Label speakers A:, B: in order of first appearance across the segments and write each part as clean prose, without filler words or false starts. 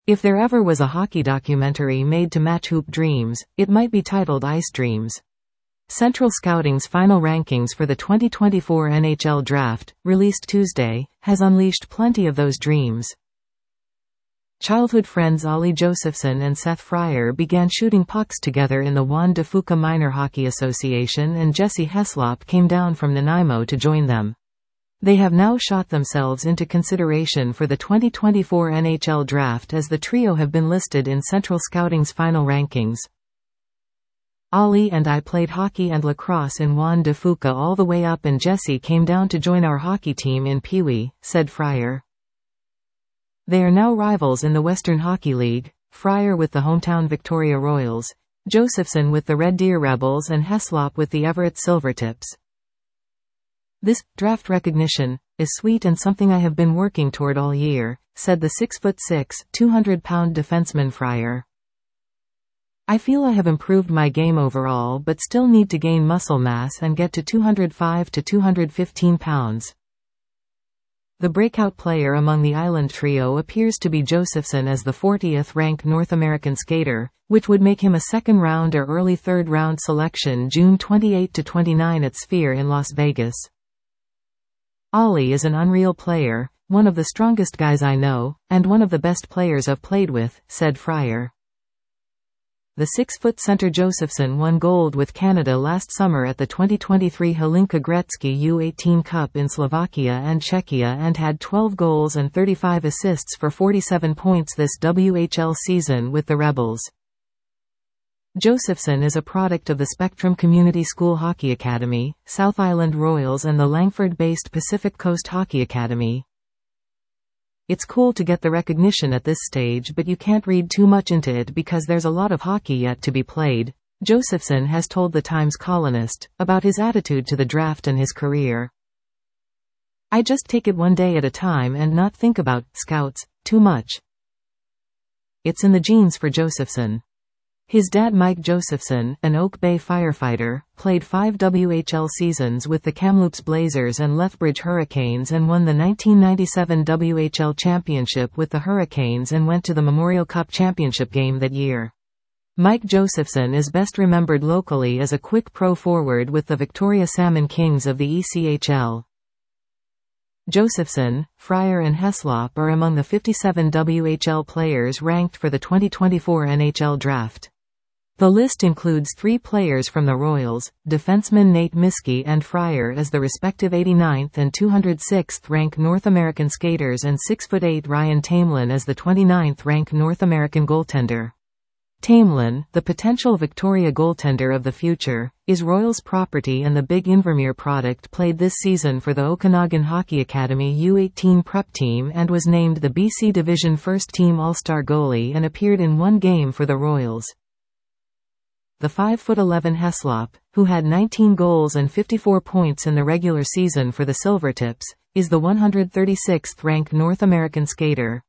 A: If there ever was a hockey documentary made to match Hoop Dreams, it might be titled Ice Dreams. Central Scouting's final rankings for the 2024 NHL Draft, released Tuesday, has unleashed plenty of those dreams. Childhood friends Ollie Josephson and Seth Fryer began shooting pucks together in the Juan de Fuca Minor Hockey Association, and Jesse Heslop came down from Nanaimo to join them. They have now shot themselves into consideration for the 2024 NHL Draft, as the trio have been listed in Central Scouting's final rankings. Ollie and I played hockey and lacrosse in Juan de Fuca all the way up, and Jesse came down to join our hockey team in Pee Wee, said Fryer. They are now rivals in the Western Hockey League, Fryer with the hometown Victoria Royals, Josephson with the Red Deer Rebels, and Heslop with the Everett Silvertips. This draft recognition is sweet and something I have been working toward all year, said the 6'6", 200-pound defenseman Fryer. I feel I have improved my game overall, but still need to gain muscle mass and get to 205 to 215 pounds. The breakout player among the Island trio appears to be Josephson as the 40th-ranked North American skater, which would make him a second-round or early third-round selection June 28 to 29 at Sphere in Las Vegas. Ollie is an unreal player, one of the strongest guys I know, and one of the best players I've played with, said Fryer. The 6-foot center Josephson won gold with Canada last summer at the 2023 Hlinka Gretzky U18 Cup in Slovakia and Czechia, and had 12 goals and 35 assists for 47 points this WHL season with the Rebels. Josephson is a product of the Spectrum Community School Hockey Academy, South Island Royals, and the Langford-based Pacific Coast Hockey Academy. It's cool to get the recognition at this stage, but you can't read too much into it because there's a lot of hockey yet to be played, Josephson has told the Times columnist about his attitude to the draft and his career. I just take it one day at a time and not think about scouts too much. It's in the genes for Josephson. His dad, Mike Josephson, an Oak Bay firefighter, played 5 WHL seasons with the Kamloops Blazers and Lethbridge Hurricanes, and won the 1997 WHL championship with the Hurricanes and went to the Memorial Cup championship game that year. Mike Josephson is best remembered locally as a quick pro forward with the Victoria Salmon Kings of the ECHL. Josephson, Fryer, and Heslop are among the 57 WHL players ranked for the 2024 NHL Draft. The list includes 3 players from the Royals, defenseman Nate Miskey and Fryer as the respective 89th and 206th ranked North American skaters, and 6'8" Ryan Tamelin as the 29th ranked North American goaltender. Tamelin, the potential Victoria goaltender of the future, is Royals property and the Big Invermere product, played this season for the Okanagan Hockey Academy U18 prep team and was named the BC Division First Team All-Star goalie and appeared in 1 game for the Royals. The 5'11" Heslop, who had 19 goals and 54 points in the regular season for the Silvertips, is the 136th ranked North American skater.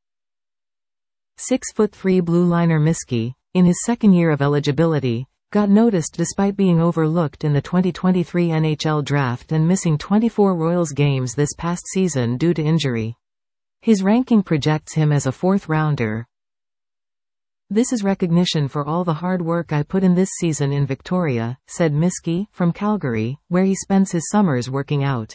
A: 6'3" blue liner Miskey, in his second year of eligibility, got noticed despite being overlooked in the 2023 NHL Draft and missing 24 Royals games this past season due to injury. His ranking projects him as a 4th-rounder. This is recognition for all the hard work I put in this season in Victoria, said Miskey, from Calgary, where he spends his summers working out.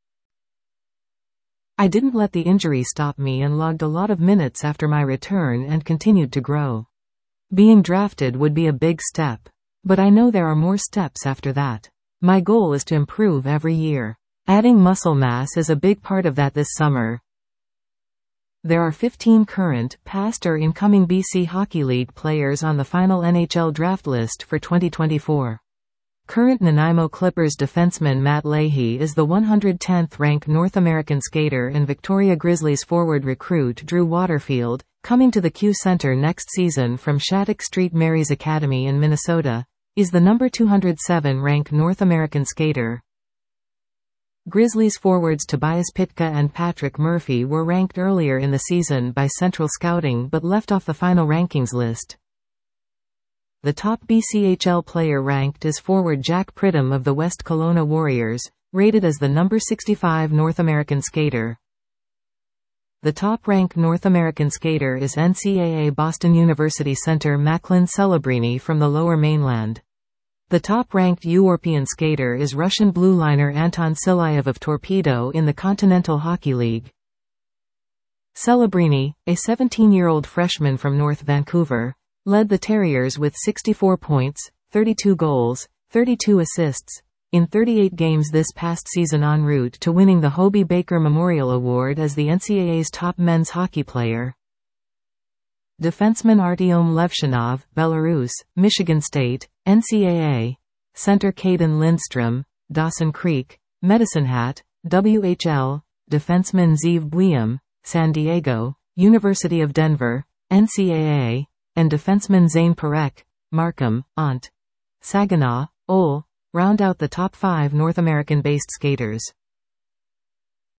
A: I didn't let the injury stop me and logged a lot of minutes after my return and continued to grow. Being drafted would be a big step. But I know there are more steps after that. My goal is to improve every year. Adding muscle mass is a big part of that this summer. There are 15 current, past or incoming BC Hockey League players on the final NHL draft list for 2024. Current Nanaimo Clippers defenseman Matt Leahy is the 110th ranked North American skater, and Victoria Grizzlies forward recruit Drew Waterfield, coming to the Q Center next season from Shattuck St. Mary's Academy in Minnesota, is the number 207 ranked North American skater. Grizzlies forwards Tobias Pitka and Patrick Murphy were ranked earlier in the season by Central Scouting but left off the final rankings list. The top BCHL player ranked is forward Jack Pridham of the West Kelowna Warriors, rated as the number 65 North American skater. The top-ranked North American skater is NCAA Boston University center Macklin Celebrini from the Lower Mainland. The top-ranked European skater is Russian blue liner Anton Silayev of Torpedo in the Continental Hockey League. Celebrini, a 17-year-old freshman from North Vancouver, led the Terriers with 64 points, 32 goals, 32 assists, in 38 games this past season en route to winning the Hobey Baker Memorial Award as the NCAA's top men's hockey player. Defenseman Artyom Levshinov, Belarus, Michigan State, NCAA. Center Caden Lindstrom, Dawson Creek, Medicine Hat, WHL. Defenseman Zeev Buium, San Diego, University of Denver, NCAA. And defenseman Zane Parekh, Markham, Ont. Saginaw, OL. Round out the top 5 North American-based skaters.